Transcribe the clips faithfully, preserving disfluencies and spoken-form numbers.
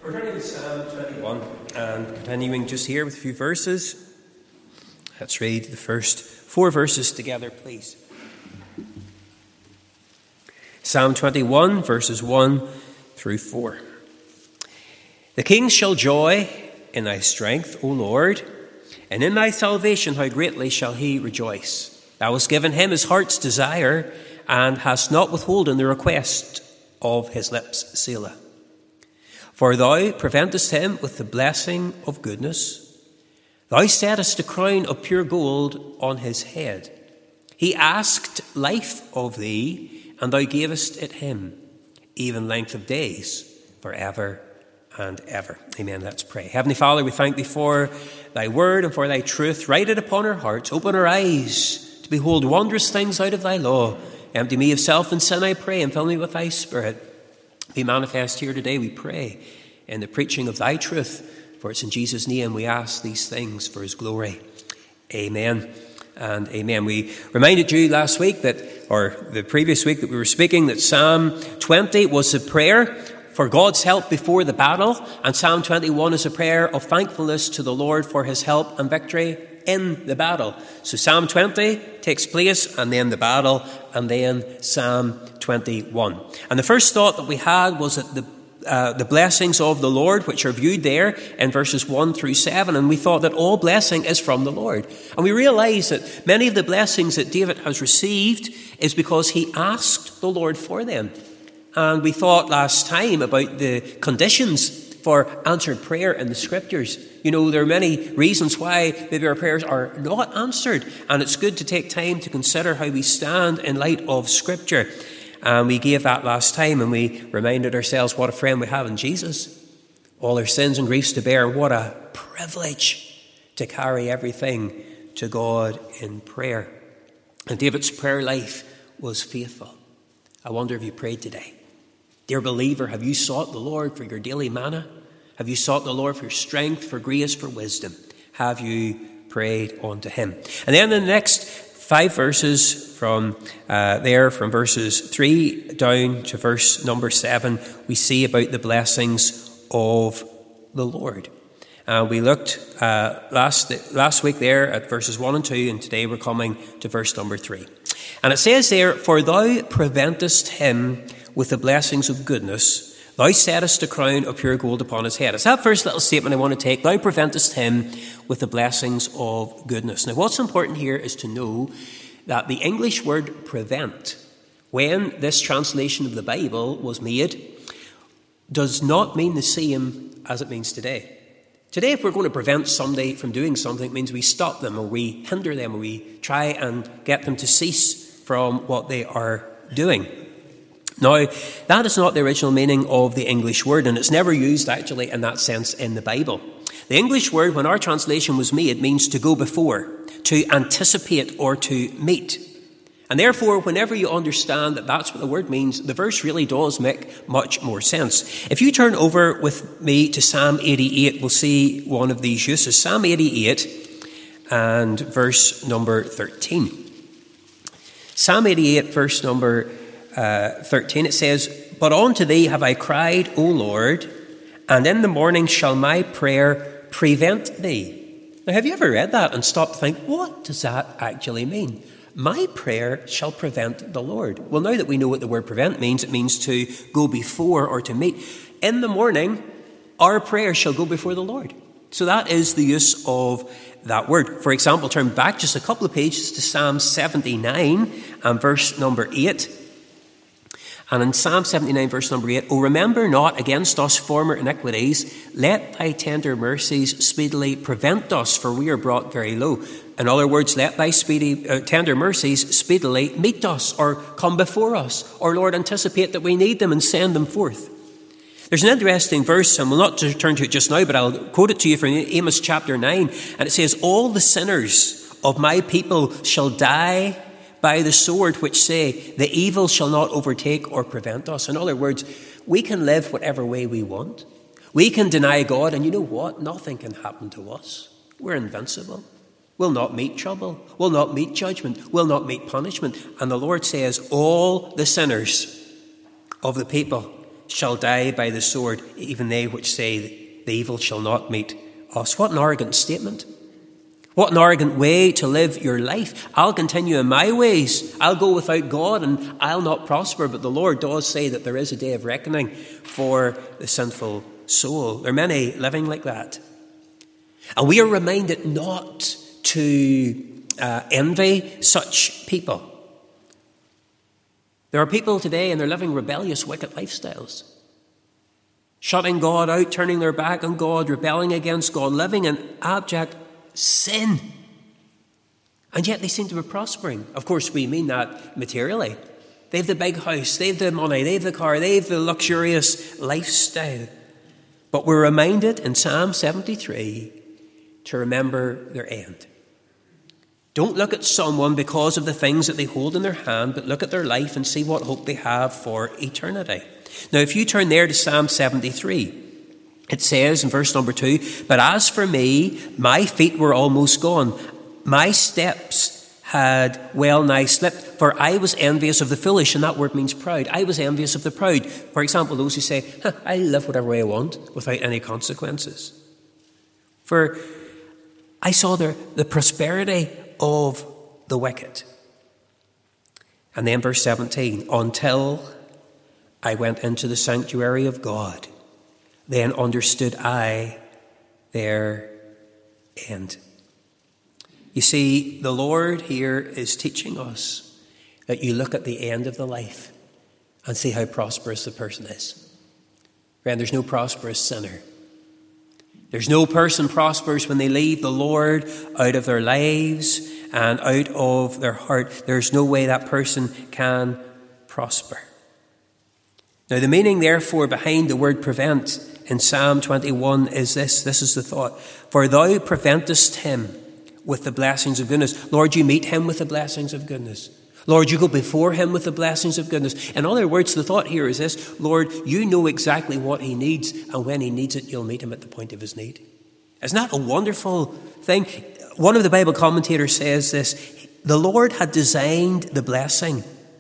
We're turning to Psalm twenty-one and continuing just here with a few verses. Let's read the first four verses together, please. Psalm twenty-one, verses one through four. The kings shall joy in thy strength, O Lord, and in thy salvation how greatly shall he rejoice. Thou hast given him his heart's desire, and hast not withholden the request of his lips, Selah. For thou preventest him with the blessing of goodness. Thou settest a crown of pure gold on his head. He asked life of thee, and thou gavest it him, even length of days, forever and ever. Amen. Let's pray. Heavenly Father, we thank thee for thy word and for thy truth. Write it upon our hearts. Open our eyes to behold wondrous things out of thy law. Empty me of self and sin, I pray, and fill me with thy Spirit. Be manifest here today, we pray, in the preaching of thy truth. For it's in Jesus' name we ask these things for his glory. Amen and amen. We reminded you last week that, or the previous week that we were speaking, that Psalm twenty was a prayer for God's help before the battle, and Psalm twenty-one is a prayer of thankfulness to the Lord for his help and victory in the battle. So Psalm twenty takes place, and then the battle, and then Psalm twenty-one. And the first thought that we had was that the uh, the blessings of the Lord, which are viewed there in verses one through seven, and we thought that all blessing is from the Lord. And we realize that many of the blessings that David has received is because he asked the Lord for them. And we thought last time about the conditions for answered prayer in the Scriptures. You know, there are many reasons why maybe our prayers are not answered, and it's good to take time to consider how we stand in light of Scripture. And we gave that last time, and we reminded ourselves what a friend we have in Jesus. All our sins and griefs to bear. What a privilege to carry everything to God in prayer. And David's prayer life was faithful. I wonder if you prayed today. Dear believer, have you sought the Lord for your daily manna? Have you sought the Lord for strength, for grace, for wisdom? Have you prayed unto him? And then in the next five verses from uh, there, from verses three down to verse number seven, we see about the blessings of the Lord. Uh, we looked uh, last last week there at verses one and two, and today we're coming to verse number three. And it says there, for thou preventest him with the blessings of goodness, thou settest a crown of pure gold upon his head. It's that first little statement I want to take. Thou preventest him with the blessings of goodness. Now, what's important here is to know that the English word prevent, when this translation of the Bible was made, does not mean the same as it means today. Today, if we're going to prevent somebody from doing something, it means we stop them, or we hinder them, or we try and get them to cease from what they are doing. Now, that is not the original meaning of the English word, and it's never used actually in that sense in the Bible. The English word, when our translation was made, means to go before, to anticipate, or to meet. And therefore, whenever you understand that that's what the word means, the verse really does make much more sense. If you turn over with me to Psalm eighty-eight, we'll see one of these uses. Psalm eighty-eight and verse number thirteen. Psalm eighty-eight, verse number Uh, thirteen, it says, but unto thee have I cried, O Lord, and in the morning shall my prayer prevent thee. Now, have you ever read that and stopped to think, what does that actually mean? My prayer shall prevent the Lord. Well, now that we know what the word prevent means, it means to go before or to meet. In the morning, our prayer shall go before the Lord. So that is the use of that word. For example, turn back just a couple of pages to Psalm seventy-nine and verse number eight. And in Psalm seventy-nine, verse number eight, O remember not against us former iniquities, let thy tender mercies speedily prevent us, for we are brought very low. In other words, let thy speedy, uh, tender mercies speedily meet us, or come before us, or Lord, anticipate that we need them and send them forth. There's an interesting verse, and we'll not turn to it just now, but I'll quote it to you from Amos chapter nine, and it says, all the sinners of my people shall die by the sword, which say, the evil shall not overtake or prevent us. In other words, we can live whatever way we want. We can deny God, and you know what? Nothing can happen to us. We're invincible. We'll not meet trouble. We'll not meet judgment. We'll not meet punishment. And the Lord says, all the sinners of the people shall die by the sword, even they which say the evil shall not meet us. What an arrogant statement. What an arrogant way to live your life. I'll continue in my ways. I'll go without God and I'll not prosper. But the Lord does say that there is a day of reckoning for the sinful soul. There are many living like that. And we are reminded not to uh, envy such people. There are people today and they're living rebellious, wicked lifestyles. Shutting God out, turning their back on God, rebelling against God, living in abject sin. And yet they seem to be prospering. Of course, we mean that materially. They have the big house, they have the money, they have the car, they have the luxurious lifestyle. But we're reminded in Psalm seventy-three to remember their end. Don't look at someone because of the things that they hold in their hand, but look at their life and see what hope they have for eternity. Now, if you turn there to Psalm seventy-three, it says in verse number two, "But as for me, my feet were almost gone. My steps had well nigh slipped, for I was envious of the foolish." And that word means proud. I was envious of the proud. For example, those who say, huh, I live whatever way I want without any consequences. For I saw the, the prosperity of the wicked. And then verse seventeen, "Until I went into the sanctuary of God, then understood I their end." You see, the Lord here is teaching us that you look at the end of the life and see how prosperous the person is. Friend, there's no prosperous sinner. There's no person prosperous when they leave the Lord out of their lives and out of their heart. There's no way that person can prosper. Now, the meaning, therefore, behind the word prevent in Psalm twenty-one is this. This is the thought. "For thou preventest him with the blessings of goodness." Lord, you meet him with the blessings of goodness. Lord, you go before him with the blessings of goodness. In other words, the thought here is this. Lord, you know exactly what he needs, and when he needs it, you'll meet him at the point of his need. Isn't that a wonderful thing? One of the Bible commentators says this. The Lord had designed the blessing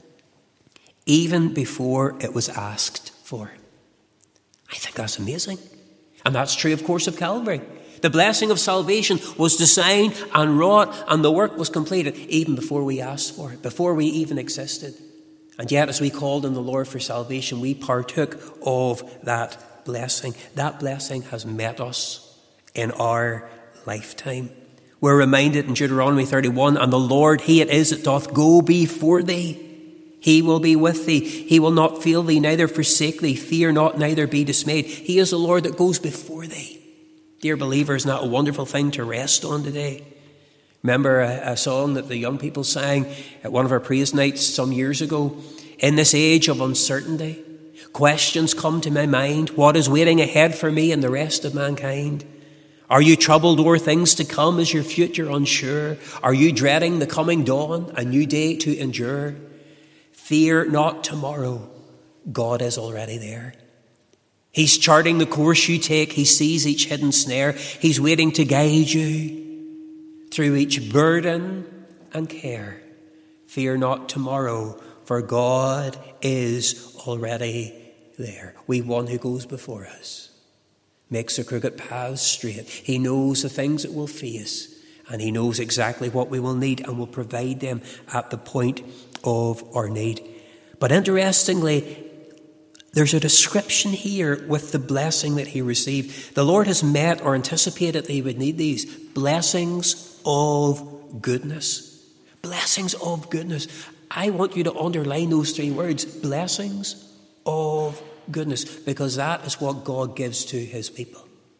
even before it was asked for. I think that's amazing. And that's true, of course, of Calvary. The blessing of salvation was designed and wrought, and the work was completed even before we asked for it, before we even existed. And yet, as we called on the Lord for salvation, we partook of that blessing. That blessing has met us in our lifetime. We're reminded in Deuteronomy thirty-one, "And the Lord, he it is that doth go before thee. He will be with thee. He will not fail thee, neither forsake thee. Fear not, neither be dismayed." He is the Lord that goes before thee. Dear believer, isn't that a wonderful thing to rest on today? Remember a, a song that the young people sang at one of our praise nights some years ago? "In this age of uncertainty, questions come to my mind. What is waiting ahead for me and the rest of mankind? Are you troubled o'er things to come? Is your future unsure? Are you dreading the coming dawn, a new day to endure? Fear not tomorrow. God is already there. He's charting the course you take. He sees each hidden snare. He's waiting to guide you through each burden and care. Fear not tomorrow, for God is already there. We one who goes before us, makes the crooked paths straight. He knows the things that we'll face, and he knows exactly what we will need and will provide them at the point of our need. But interestingly, there's a description here with the blessing that he received. The Lord has met or anticipated that he would need these blessings of goodness. Blessings of goodness. I want you to underline those three words, blessings of goodness, because that is what God gives to his people.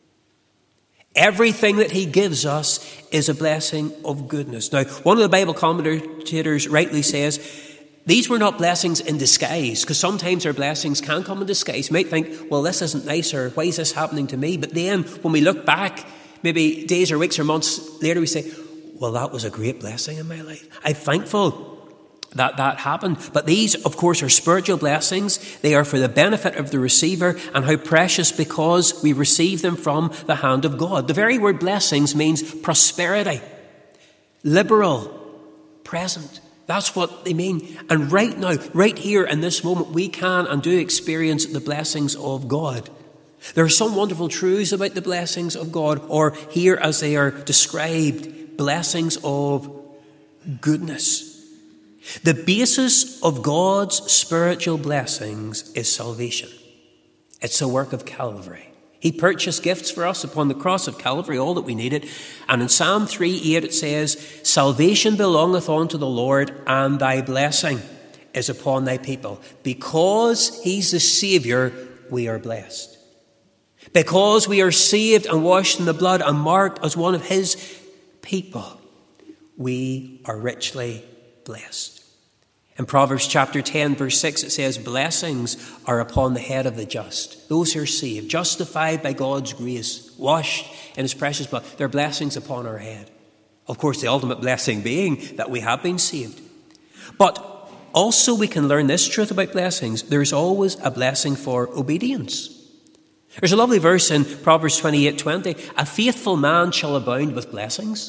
Everything that he gives us is a blessing of goodness. Now, one of the Bible commentators rightly says, these were not blessings in disguise, because sometimes our blessings can come in disguise. You might think, well, this isn't nice, or why is this happening to me? But then when we look back, maybe days or weeks or months later, we say, well, that was a great blessing in my life. I'm thankful that that happened. But these, of course, are spiritual blessings. They are for the benefit of the receiver, and how precious, because we receive them from the hand of God. The very word blessings means prosperity, liberal, present. That's what they mean. And right now, right here in this moment, we can and do experience the blessings of God. There are some wonderful truths about the blessings of God, or here as they are described, blessings of goodness. The basis of God's spiritual blessings is salvation. It's a work of Calvary. He purchased gifts for us upon the cross of Calvary, all that we needed. And in Psalm three eight it says, "Salvation belongeth unto the Lord, and thy blessing is upon thy people." Because he's the Saviour, we are blessed. Because we are saved and washed in the blood and marked as one of his people, we are richly blessed. In Proverbs chapter ten, verse six, it says, "Blessings are upon the head of the just." Those who are saved, justified by God's grace, washed in his precious blood, their blessings upon our head. Of course, the ultimate blessing being that we have been saved. But also we can learn this truth about blessings. There's always a blessing for obedience. There's a lovely verse in Proverbs twenty-eight twenty. "A faithful man shall abound with blessings."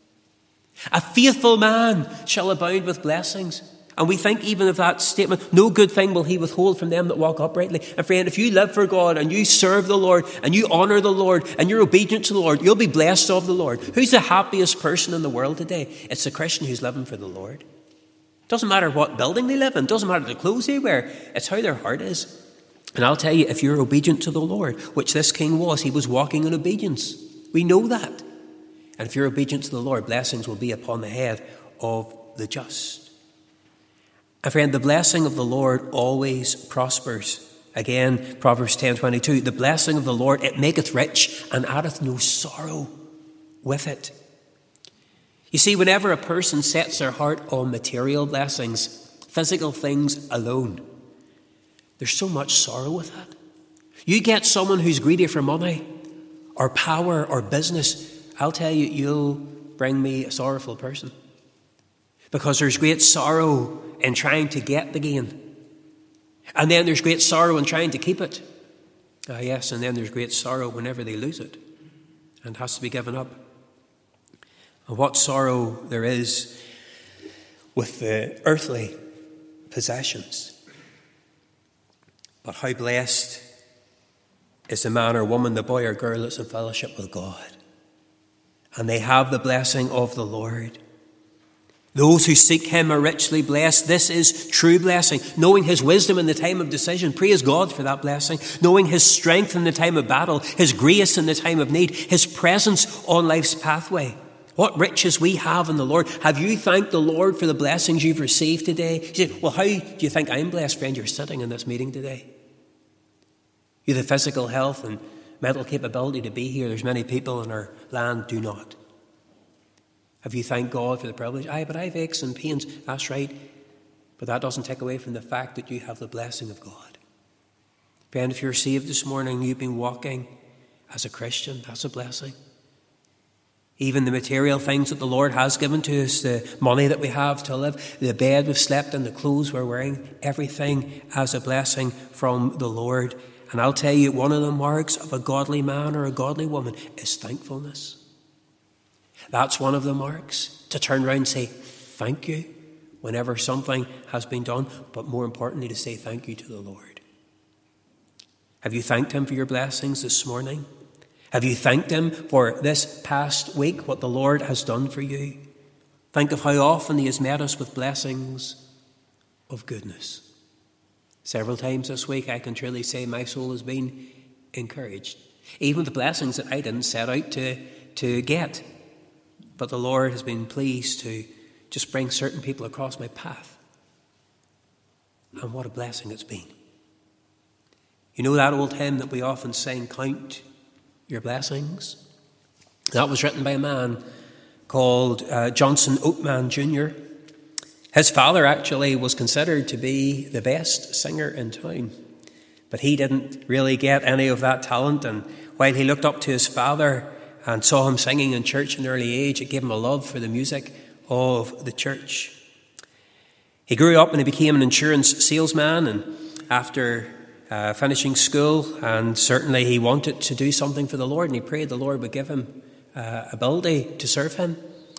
A faithful man shall abound with blessings. And we think even of that statement, "No good thing will he withhold from them that walk uprightly." And friend, if you live for God and you serve the Lord and you honour the Lord and you're obedient to the Lord, you'll be blessed of the Lord. Who's the happiest person in the world today? It's the Christian who's living for the Lord. Doesn't matter what building they live in. Doesn't matter the clothes they wear. It's how their heart is. And I'll tell you, if you're obedient to the Lord, which this king was, he was walking in obedience. We know that. And if you're obedient to the Lord, blessings will be upon the head of the just. And friend, the blessing of the Lord always prospers. Again, Proverbs ten twenty-two, "The blessing of the Lord, it maketh rich, and addeth no sorrow with it." You see, whenever a person sets their heart on material blessings, physical things alone, there's so much sorrow with that. You get someone who's greedy for money or power or business, I'll tell you, you'll bring me a sorrowful person. Because there's great sorrow in trying to get the gain. And then there's great sorrow in trying to keep it. Ah, yes, and then there's great sorrow whenever they lose it and has to be given up. And what sorrow there is with the earthly possessions. But how blessed is the man or woman, the boy or girl that's in fellowship with God. And they have the blessing of the Lord. Those who seek him are richly blessed. This is true blessing. Knowing his wisdom in the time of decision. Praise God for that blessing. Knowing his strength in the time of battle. His grace in the time of need. His presence on life's pathway. What riches we have in the Lord. Have you thanked the Lord for the blessings you've received today? You say, well, how do you think I'm blessed, friend? You're sitting in this meeting today. You have the physical health and mental capability to be here. There's many people in our land do not. Have you thanked God for the privilege? Aye, but I have aches and pains. That's right. But that doesn't take away from the fact that you have the blessing of God. Friend, if you're saved this morning, you've been walking as a Christian, that's a blessing. Even the material things that the Lord has given to us, the money that we have to live, the bed we've slept in, the clothes we're wearing, everything as a blessing from the Lord. And I'll tell you, one of the marks of a godly man or a godly woman is thankfulness. That's one of the marks, to turn around and say thank you whenever something has been done, but more importantly to say thank you to the Lord. Have you thanked him for your blessings this morning? Have you thanked him for this past week, what the Lord has done for you? Think of how often he has met us with blessings of goodness. Several times this week I can truly say my soul has been encouraged. Even the blessings that I didn't set out to, to get. But the Lord has been pleased to just bring certain people across my path. And what a blessing it's been. You know that old hymn that we often sing, "Count Your Blessings"? That was written by a man called uh, Johnson Oatman Junior His father actually was considered to be the best singer in town. But he didn't really get any of that talent. And while he looked up to his father and saw him singing in church at an early age, it gave him a love for the music of the church. He grew up and he became an insurance salesman, and after uh, finishing school, and certainly he wanted to do something for the Lord, and he prayed the Lord would give him uh, ability to serve him.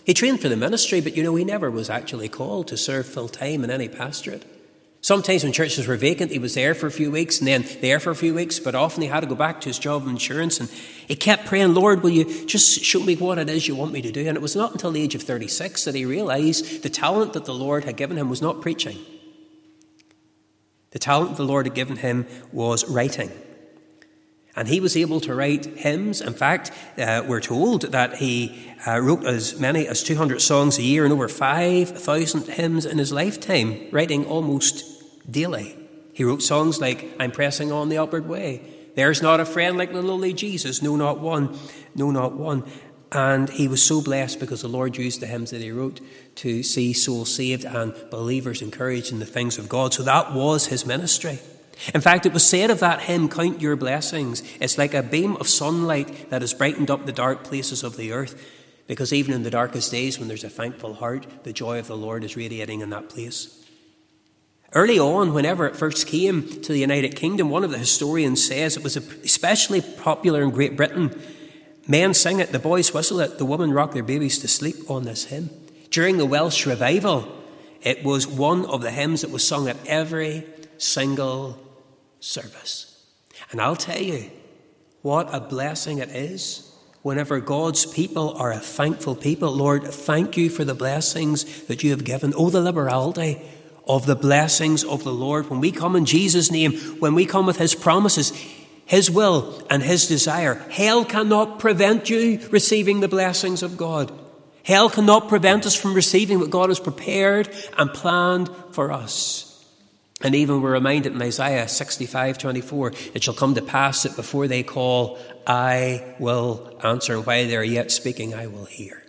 He trained for the ministry, but you know, he never was actually called to serve full time in any pastorate. Sometimes when churches were vacant, he was there for a few weeks and then there for a few weeks, but often he had to go back to his job of insurance, and he kept praying, Lord, will you just show me what it is you want me to do? And it was not until the age of thirty-six that he realised the talent that the Lord had given him was not preaching. The talent the Lord had given him was writing. And he was able to write hymns. In fact, uh, we're told that he uh, wrote as many as two hundred songs a year and over five thousand hymns in his lifetime, writing almost daily. He wrote songs like, I'm pressing on the upward way. There's not a friend like the lowly Jesus. No, not one. No, not one. And he was so blessed because the Lord used the hymns that he wrote to see souls saved and believers encouraged in the things of God. So that was his ministry. In fact, it was said of that hymn, count your blessings. It's like a beam of sunlight that has brightened up the dark places of the earth, because even in the darkest days when there's a thankful heart, the joy of the Lord is radiating in that place. Early on, whenever it first came to the United Kingdom, one of the historians says it was especially popular in Great Britain. Men sing it, the boys whistle it, the women rock their babies to sleep on this hymn. During the Welsh revival, it was one of the hymns that was sung at every single service. And I'll tell you, what a blessing it is whenever God's people are a thankful people. Lord, thank you for the blessings that you have given. Oh, the liberality of the blessings of the Lord. When we come in Jesus' name, when we come with his promises, his will and his desire, hell cannot prevent you receiving the blessings of God. Hell cannot prevent us from receiving what God has prepared and planned for us. And even we're reminded in Isaiah sixty-five twenty-four, it shall come to pass that before they call, I will answer. And while they're yet speaking, I will hear.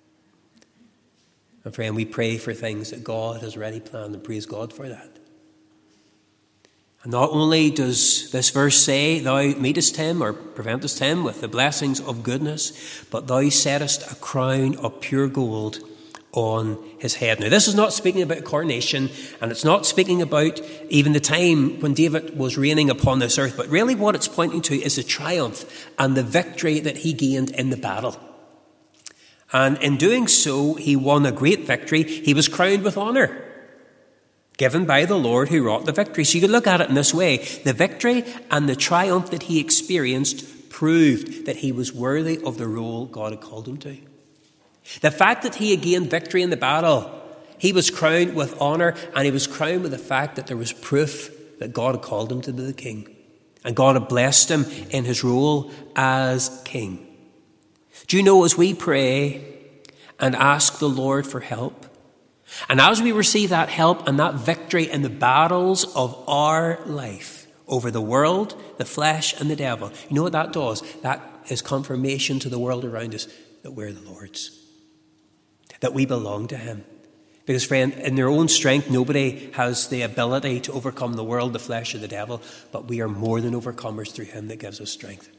And friend, we pray for things that God has already planned, and praise God for that. And not only does this verse say, thou meetest him or preventest him with the blessings of goodness, but thou settest a crown of pure gold on his head. Now, this is not speaking about coronation, and it's not speaking about even the time when David was reigning upon this earth, but really what it's pointing to is the triumph and the victory that he gained in the battle. And in doing so, he won a great victory. He was crowned with honour, given by the Lord who wrought the victory. So you could look at it in this way. The victory and the triumph that he experienced proved that he was worthy of the role God had called him to. The fact that he had gained victory in the battle, he was crowned with honour, and he was crowned with the fact that there was proof that God had called him to be the king. And God had blessed him in his role as king. Do you know, as we pray and ask the Lord for help, and as we receive that help and that victory in the battles of our life over the world, the flesh and the devil, you know what that does? That is confirmation to the world around us that we're the Lord's, that we belong to him. Because, friend, in their own strength, nobody has the ability to overcome the world, the flesh, or the devil, but we are more than overcomers through him that gives us strength.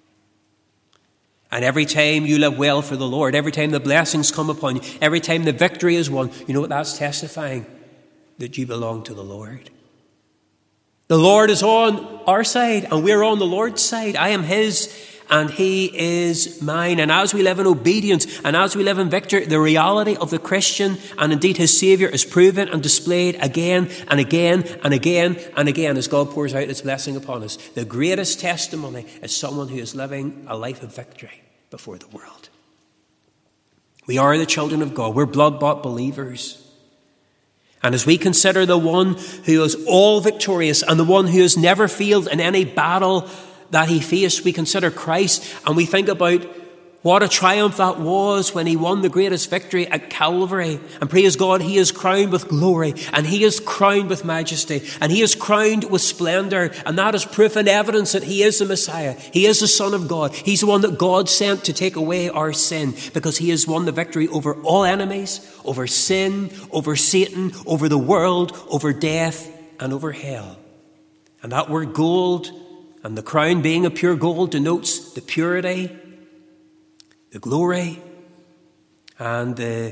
And every time you live well for the Lord, every time the blessings come upon you, every time the victory is won, you know what that's testifying? That you belong to the Lord. The Lord is on our side, and we're on the Lord's side. I am his, and he is mine. And as we live in obedience, and as we live in victory, the reality of the Christian, and indeed his Saviour, is proven and displayed again and again and again and again as God pours out his blessing upon us. The greatest testimony is someone who is living a life of victory before the world. We are the children of God. We're blood-bought believers. And as we consider the one who is all victorious and the one who has never failed in any battle that he faced, we consider Christ, and we think about what a triumph that was when he won the greatest victory at Calvary. And praise God, he is crowned with glory, and he is crowned with majesty, and he is crowned with splendour. And that is proof and evidence that he is the Messiah. He is the Son of God. He's the one that God sent to take away our sin, because he has won the victory over all enemies, over sin, over Satan, over the world, over death, and over hell. And that word gold, and the crown being a pure gold, denotes the purity, the glory, and the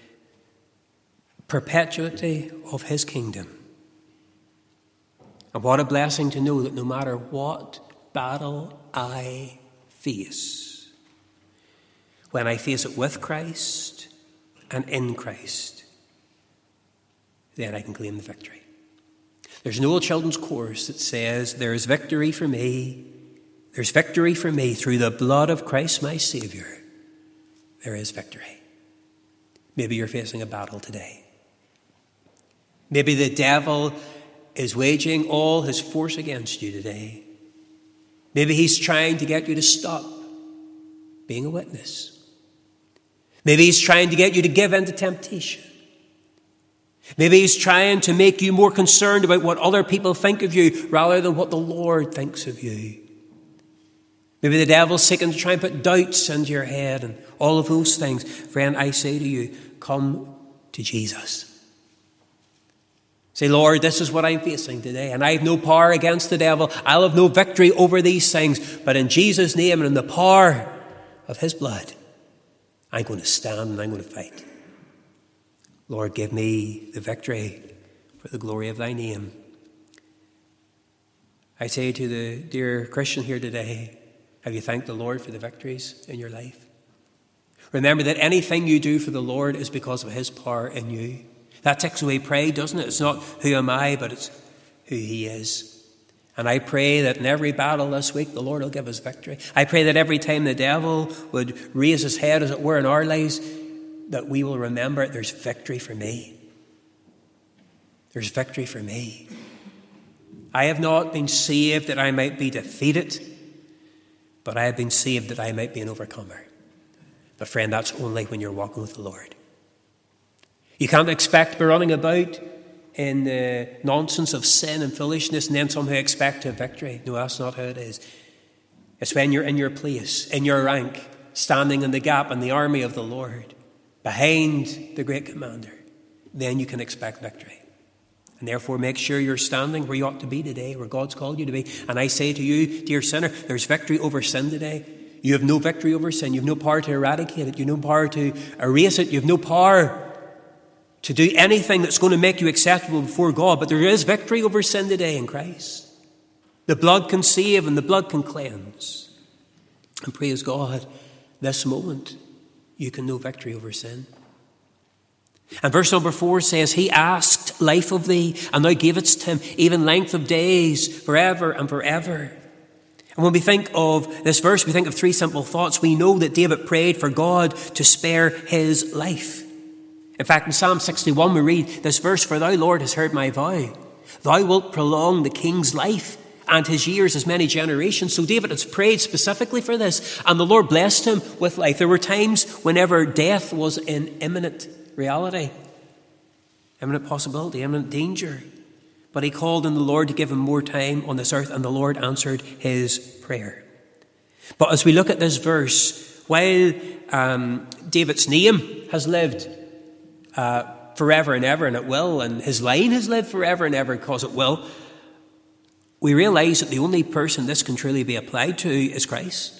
perpetuity of his kingdom. And what a blessing to know that no matter what battle I face, when I face it with Christ and in Christ, then I can claim the victory. There's no children's chorus that says, there is victory for me. There's victory for me through the blood of Christ my Saviour. There is victory. Maybe you're facing a battle today. Maybe the devil is waging all his force against you today. Maybe he's trying to get you to stop being a witness. Maybe he's trying to get you to give in to temptation. Maybe he's trying to make you more concerned about what other people think of you rather than what the Lord thinks of you. Maybe the devil's seeking to try and put doubts into your head and all of those things. Friend, I say to you, come to Jesus. Say, Lord, this is what I'm facing today, and I have no power against the devil. I'll have no victory over these things. But in Jesus' name and in the power of his blood, I'm going to stand and I'm going to fight. Lord, give me the victory for the glory of thy name. I say to the dear Christian here today, have you thanked the Lord for the victories in your life? Remember that anything you do for the Lord is because of his power in you. That takes away pride, doesn't it? It's not who am I, but it's who he is. And I pray that in every battle this week, the Lord will give us victory. I pray that every time the devil would raise his head, as it were, in our lives, that we will remember there's victory for me. There's victory for me. I have not been saved that I might be defeated, but I have been saved that I might be an overcomer. But friend, that's only when you're walking with the Lord. You can't expect to be running about in the nonsense of sin and foolishness and then somehow expect to have victory. No, that's not how it is. It's when you're in your place, in your rank, standing in the gap in the army of the Lord, behind the great commander, then you can expect victory. And therefore make sure you're standing where you ought to be today, where God's called you to be. And I say to you, dear sinner, there's victory over sin today. You have no victory over sin. You have no power to eradicate it. You have no power to erase it. You have no power to do anything that's going to make you acceptable before God. But there is victory over sin today in Christ. The blood can save and the blood can cleanse. And praise God, this moment you can know victory over sin. And verse number four says, he asked life of thee, and thou gavest him even length of days forever and forever. And when we think of this verse, we think of three simple thoughts. We know that David prayed for God to spare his life. In fact, in Psalm sixty-one, we read this verse, for thou, Lord, hast heard my vow. Thou wilt prolong the king's life and his years as many generations. So David has prayed specifically for this, and the Lord blessed him with life. There were times whenever death was in imminent reality, imminent possibility, imminent danger. But he called on the Lord to give him more time on this earth, and the Lord answered his prayer. But as we look at this verse, while um, David's name has lived uh, forever and ever, and it will, and his line has lived forever and ever because it will, we realize that the only person this can truly be applied to is Christ.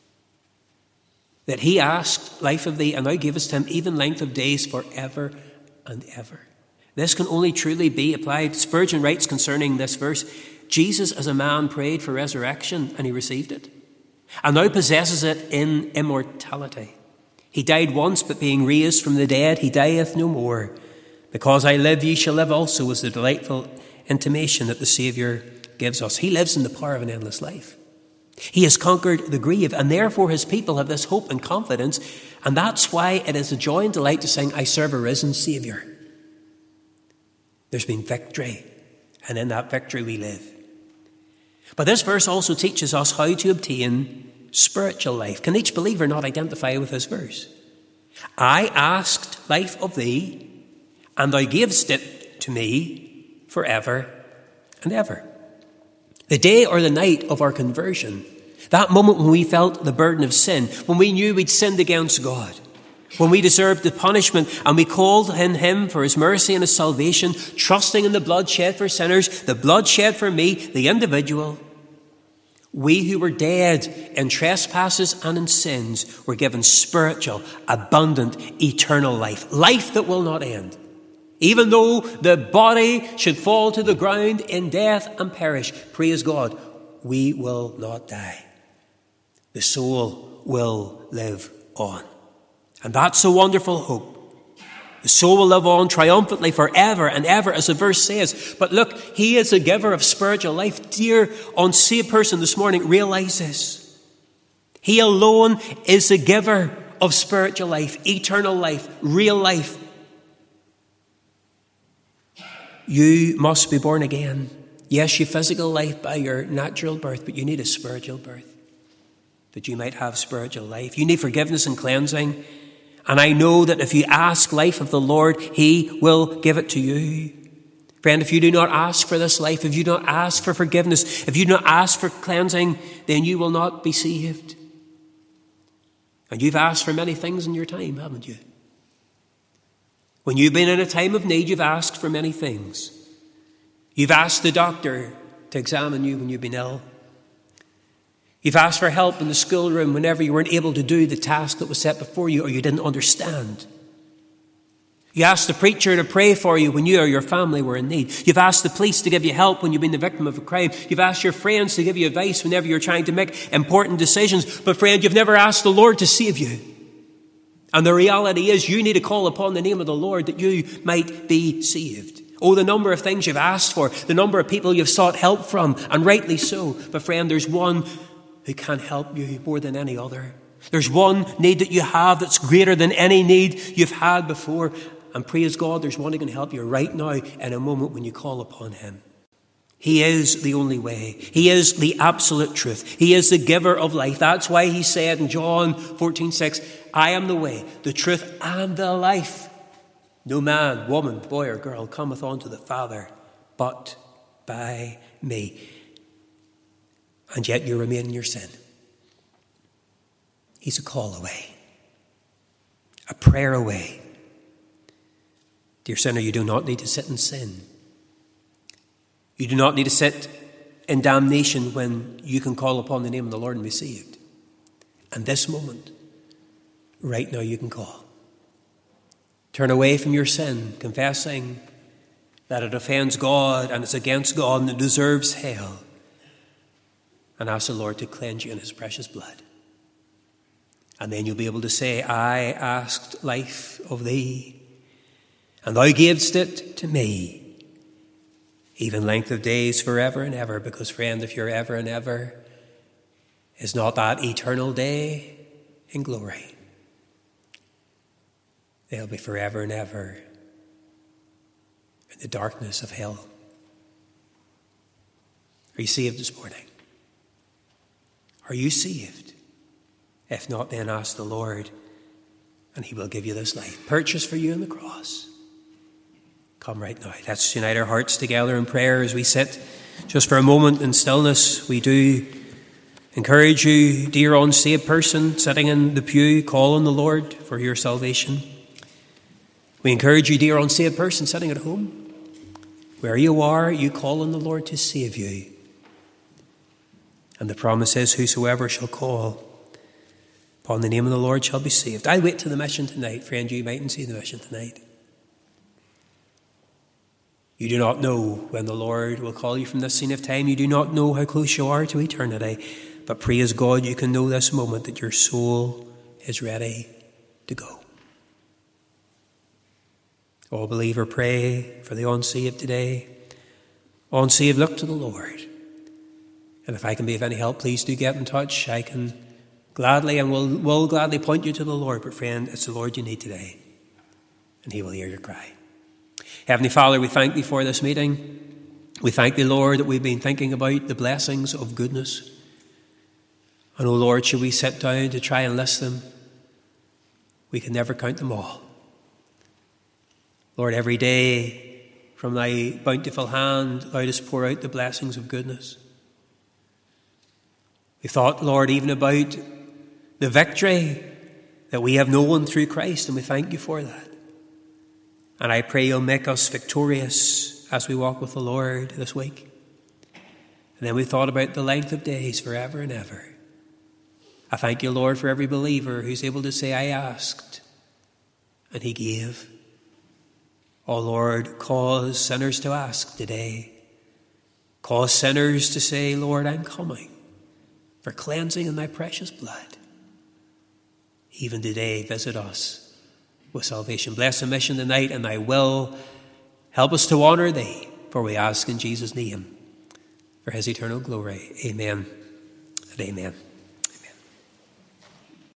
That he asked life of thee, and thou gavest him even length of days forever and ever. This can only truly be applied. Spurgeon writes concerning this verse, Jesus as a man prayed for resurrection, and he received it, and now possesses it in immortality. He died once, but being raised from the dead, he dieth no more. Because I live, ye shall live also, was the delightful intimation that the Saviour gives us. He lives in the power of an endless life. He has conquered the grave, and therefore his people have this hope and confidence, and that's why it is a joy and delight to sing, I serve a risen Saviour. There's been victory, and in that victory we live. But this verse also teaches us how to obtain spiritual life. Can each believer not identify with this verse? I asked life of thee, and thou gavest it to me forever and ever. The day or the night of our conversion, that moment when we felt the burden of sin, when we knew we'd sinned against God, when we deserved the punishment and we called in him for his mercy and his salvation, trusting in the blood shed for sinners, the blood shed for me, the individual, we who were dead in trespasses and in sins were given spiritual, abundant, eternal life. Life that will not end. Even though the body should fall to the ground in death and perish, praise God, we will not die. The soul will live on. And that's a wonderful hope. The soul will live on triumphantly forever and ever, as the verse says. But look, he is a giver of spiritual life. Dear unsaved person this morning, realize this. He alone is the giver of spiritual life, eternal life, real life. You must be born again. Yes, you physical life by your natural birth, but you need a spiritual birth that you might have spiritual life. You need forgiveness and cleansing. And I know that if you ask life of the Lord, he will give it to you. Friend, if you do not ask for this life, if you do not ask for forgiveness, if you do not ask for cleansing, then you will not be saved. And you've asked for many things in your time, haven't you? When you've been in a time of need, you've asked for many things. You've asked the doctor to examine you when you've been ill. You've asked for help in the schoolroom whenever you weren't able to do the task that was set before you or you didn't understand. You asked the preacher to pray for you when you or your family were in need. You've asked the police to give you help when you've been the victim of a crime. You've asked your friends to give you advice whenever you're trying to make important decisions. But friend, you've never asked the Lord to save you. And the reality is you need to call upon the name of the Lord that you might be saved. Oh, the number of things you've asked for, the number of people you've sought help from, and rightly so. But friend, there's one who can help you more than any other. There's one need that you have that's greater than any need you've had before. And praise God, there's one who can help you right now in a moment when you call upon him. He is the only way. He is the absolute truth. He is the giver of life. That's why he said in John fourteen six, I am the way, the truth, and the life. No man, woman, boy, or girl cometh unto the Father but by me. And yet you remain in your sin. He's a call away, a prayer away. Dear sinner, you do not need to sit in sin. You do not need to sit in damnation when you can call upon the name of the Lord and be saved. And this moment, right now, you can call. Turn away from your sin, confessing that it offends God and it's against God and it deserves hell. And ask the Lord to cleanse you in his precious blood. And then you'll be able to say, I asked life of thee, and thou gavest it to me, even length of days forever and ever. Because, friend, if you're ever and ever, is not that eternal day in glory? They'll be forever and ever in the darkness of hell. Are you saved this morning? Are you saved? If not, then ask the Lord, and he will give you this life, purchased for you on the cross. Come right now. Let's unite our hearts together in prayer as we sit just for a moment in stillness. We do encourage you, dear unsaved person sitting in the pew, call on the Lord for your salvation. We encourage you, dear unsaved person sitting at home, where you are, you call on the Lord to save you. And the promise is, whosoever shall call upon the name of the Lord shall be saved. I'll wait till the mission tonight. Friend, you mightn't see the mission tonight. You do not know when the Lord will call you from this scene of time. You do not know how close you are to eternity. But praise God, you can know this moment that your soul is ready to go. Oh, believer, pray for the unsaved today. Unsaved, look to the Lord. And if I can be of any help, please do get in touch. I can gladly and will, will gladly point you to the Lord. But friend, it's the Lord you need today. And he will hear your cry. Heavenly Father, we thank thee for this meeting. We thank thee, Lord, that we've been thinking about the blessings of goodness. And, oh Lord, should we sit down to try and list them, we can never count them all. Lord, every day from thy bountiful hand, thou dost pour out the blessings of goodness. We thought, Lord, even about the victory that we have known through Christ, and we thank you for that. And I pray you'll make us victorious as we walk with the Lord this week. And then we thought about the length of days forever and ever. I thank you, Lord, for every believer who's able to say, I asked, and he gave. Oh, Lord, cause sinners to ask today. Cause sinners to say, Lord, I'm coming for cleansing in thy precious blood. Even today, visit us with salvation. Bless the mission tonight, and thy will help us to honour thee, for we ask in Jesus' name, for his eternal glory. Amen and amen.